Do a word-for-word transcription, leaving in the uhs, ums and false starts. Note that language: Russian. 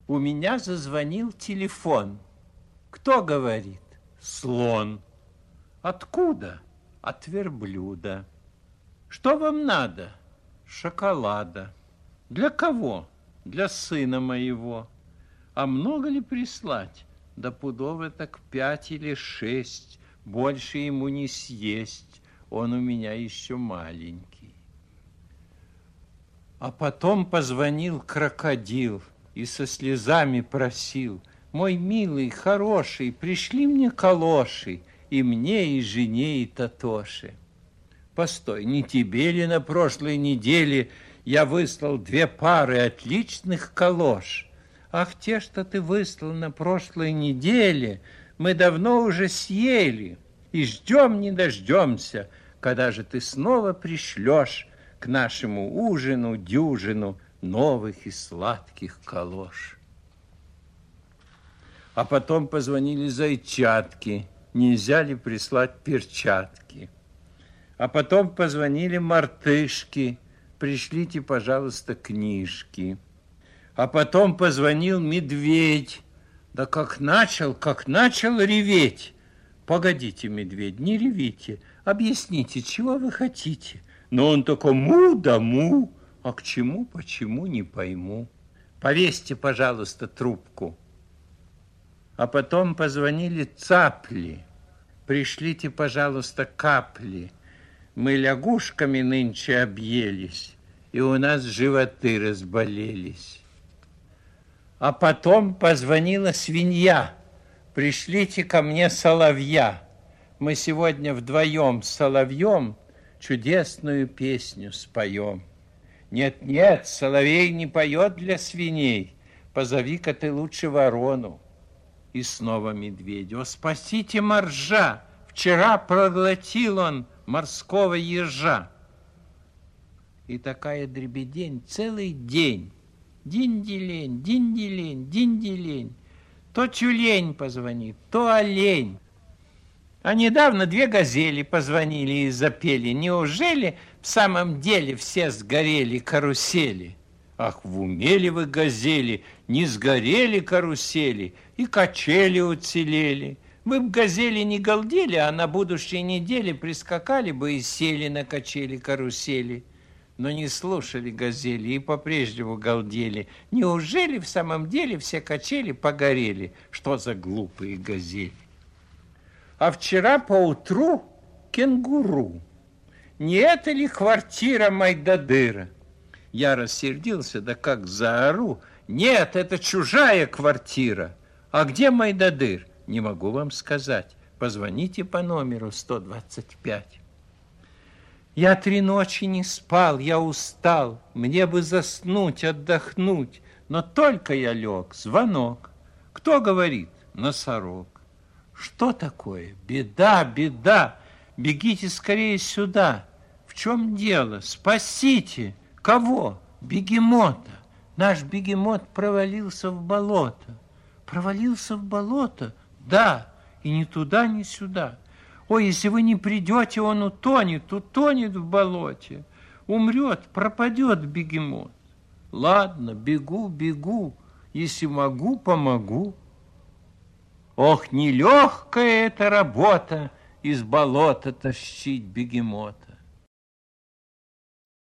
У меня зазвонил телефон. Кто говорит? Слон. Откуда? От верблюда. Что вам надо? Шоколада. Для кого? Для сына моего. А много ли прислать? Да пудов так пять или шесть. Больше ему не съесть. Он у меня еще маленький. А потом позвонил крокодил и со слезами просил: мой милый, хороший, пришли мне калоши, и мне, и жене, и Татоше. Постой, не тебе ли на прошлой неделе я выслал две пары отличных калош? Ах, те, что ты выслал на прошлой неделе, мы давно уже съели, и ждем не дождемся, когда же ты снова пришлешь к нашему ужину дюжину новых и сладких калош. А потом позвонили зайчатки, нельзя ли прислать перчатки. А потом позвонили мартышки, пришлите, пожалуйста, книжки. А потом позвонил медведь, да как начал, как начал реветь. Погодите, медведь, не ревите, объясните, чего вы хотите. Но он только му да му, а к чему, почему, не пойму. Повесьте, пожалуйста, трубку. А потом позвонили цапли, пришлите, пожалуйста, капли. Мы лягушками нынче объелись, и у нас животы разболелись. А потом позвонила свинья, пришлите ко мне соловья. Мы сегодня вдвоем с соловьем чудесную песню споем. Нет-нет, соловей не поет для свиней, позови-ка ты лучше ворону. И снова медведь: о, спасите моржа, вчера проглотил он морского ежа. И такая дребедень целый день. Динь-делень, динь-делень, динь-делень. То тюлень позвонит, то олень. А недавно две газели позвонили и запели: неужели в самом деле все сгорели карусели? Ах, в уме ли вы, газели, не сгорели карусели, и качели уцелели. Вы б, газели, не галдели, а на будущей неделе прискакали бы и сели на качели-карусели. Но не слушали газели и по-прежнему галдели. Неужели в самом деле все качели погорели? Что за глупые газели? А вчера поутру кенгуру. Не это ли квартира Майдадыра? Я рассердился, да как заору: нет, это чужая квартира. А где Майдадыр? Не могу вам сказать. Позвоните по номеру сто двадцать пять. Я три ночи не спал, я устал. Мне бы заснуть, отдохнуть. Но только я лег, звонок. Кто говорит? Носорог. Что такое? Беда, беда. Бегите скорее сюда. В чем дело? Спасите. Кого? Бегемота. Наш бегемот провалился в болото. Провалился в болото? Да, и ни туда, ни сюда. Ой, если вы не придете, он утонет, утонет в болоте. Умрет, пропадет бегемот. Ладно, бегу, бегу. Если могу, помогу. Ох, нелегкая эта работа из болота тащить бегемота.